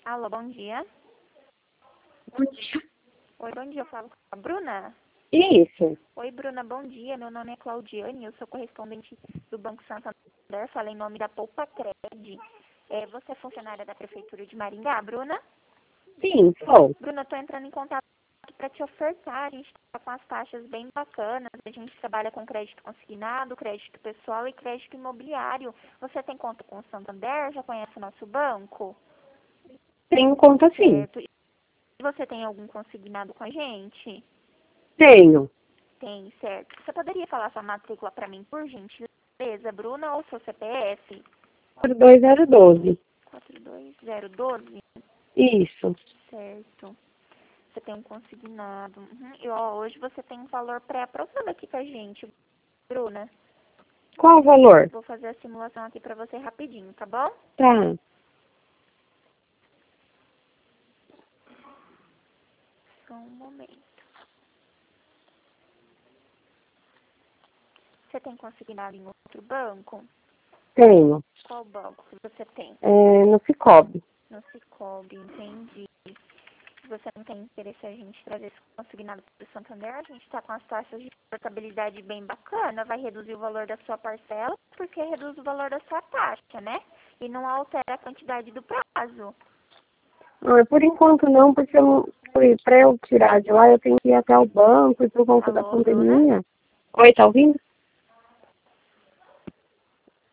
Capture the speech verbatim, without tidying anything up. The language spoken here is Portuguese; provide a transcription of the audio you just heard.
Alô, bom dia. Bom dia. Oi, bom dia, eu falo com a Bruna. Isso. Oi, Bruna, bom dia. Meu nome é Claudiane, eu sou correspondente do Banco Santander, falo em nome da Poupa Cred. É, você é funcionária da Prefeitura de Maringá, Bruna? Sim, sou. Bruna, eu estou entrando em contato para te ofertar. A gente está com as taxas bem bacanas. A gente trabalha com crédito consignado, crédito pessoal e crédito imobiliário. Você tem conta com o Santander? Já conhece o nosso banco? Tenho conta sim. Certo. E você tem algum consignado com a gente? Tenho. Tem, certo. Você poderia falar sua matrícula para mim, por gentileza, Bruna, ou seu C P F? quatro dois zero um dois. quatro dois zero um dois, Isso. certo. Você tem um consignado. Uhum. E ó, hoje você tem um valor pré-aprovado aqui com a gente, Bruna. Qual o valor? Vou fazer a simulação aqui para você rapidinho, tá bom? Tá. Só um momento. Você tem consignado em outro banco? Tenho. Qual banco que você tem? É, no Cicobi. No Cicobi, entendi. Se você não tem interesse a gente trazer esse consignado para o Santander, a gente está com as taxas de portabilidade bem bacana, vai reduzir o valor da sua parcela, porque reduz o valor da sua taxa, né? E não altera a quantidade do prazo. Ah, por enquanto não, porque eu, para eu tirar de lá eu tenho que ir até o banco e por conta da Alô, Bruna? pandemia. Oi, tá ouvindo?